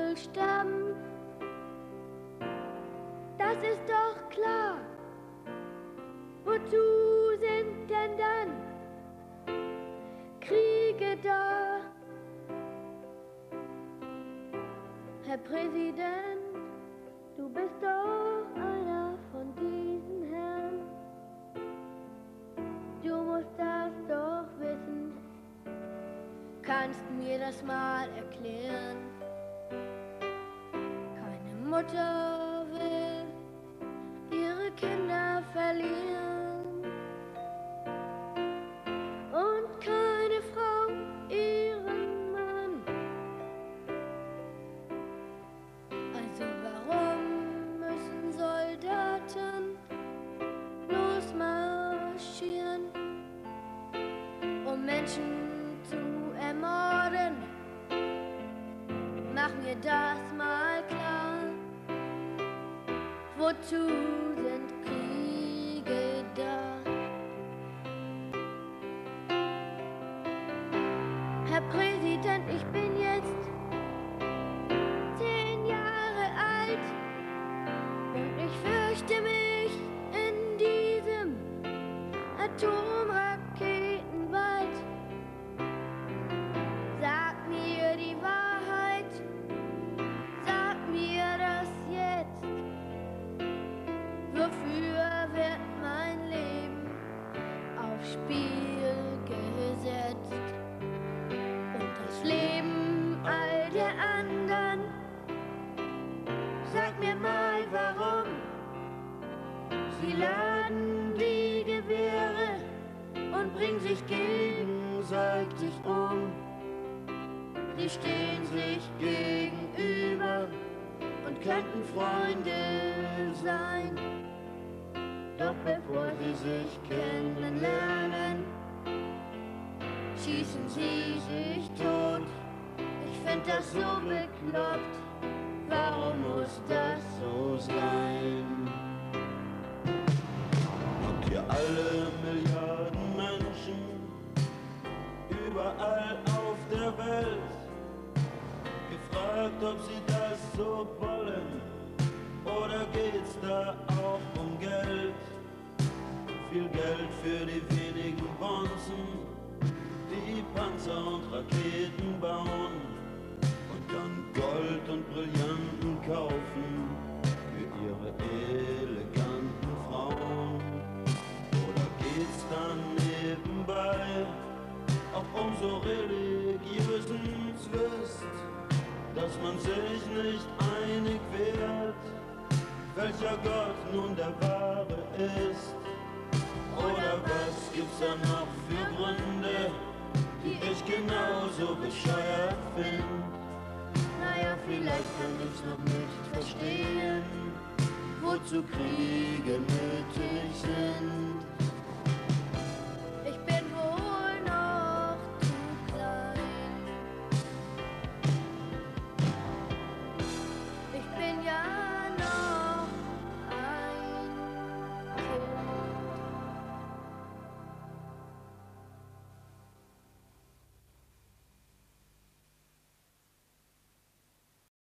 wohl sterben. Das ist doch klar. Wozu sind denn dann Kriege da? Herr Präsident, du bist doch einer von diesen Herren. Du musst das doch wissen. Kannst mir das mal erklären? Keine Mutter will ihre Kinder verlieren und keine Frau ihren Mann. Also warum müssen Soldaten losmarschieren, um Menschen zu ermorden? Mach mir das mal klar. Wozu sind Kriege da? Herr Präsident, ich bin jetzt 10 Jahre alt und ich fürchte mich in diesem Atomraketenwald. Sag mir die Wahrheit, sag mir das jetzt. Wofür wird mein Leben aufs Spiel gesetzt? Und das Leben all der anderen? Sag mir mal warum. Sie laden die Gewehre und bringen sich gegenseitig um. Sie stehen sich gegenüber und könnten Freunde sein. Doch bevor sie sich kennenlernen, schießen sie sich tot. Ich find das so bekloppt. Warum muss das so sein? Habt ihr alle Milliarden Menschen überall auf der Welt gefragt, ob sie das so wollen? Oder geht's da auch um Geld? Viel Geld für die wenigen Bonzen, die Panzer und Raketen bauen und dann Gold und Brillanten kaufen für ihre eleganten Frauen. Oder geht's dann nebenbei auch um so religiösen Zwist, dass man sich nicht einig wird, welcher Gott nun der wahre ist? Oder was gibt's da noch für Gründe, die ich genauso bescheuert find? Naja, vielleicht kann ich's noch nicht verstehen, wozu Kriege nötig sind.